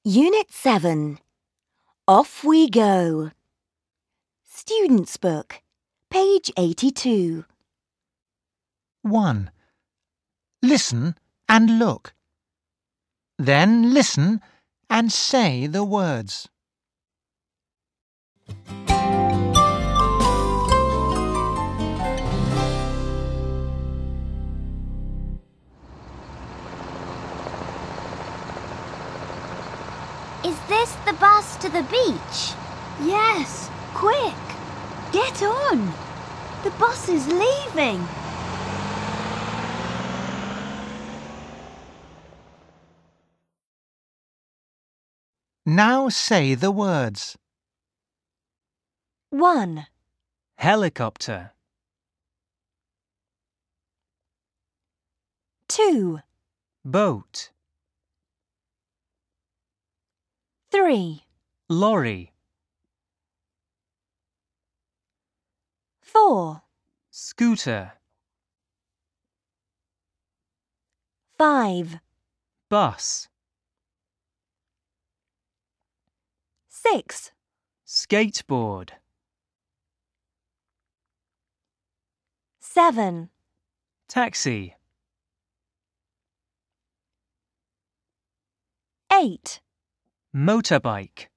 Unit 7. Off we go. Student's Book, page 82. 1. Listen and look. Then listen and say the words. Is this the bus to the beach? Yes, quick! Get on! The bus is leaving! Now say the words. 1, Helicopter. 2, Boat. 3, Lorry. 4, Scooter. 5, Bus. 6, Skateboard. 7, Taxi. 8, Motorbike.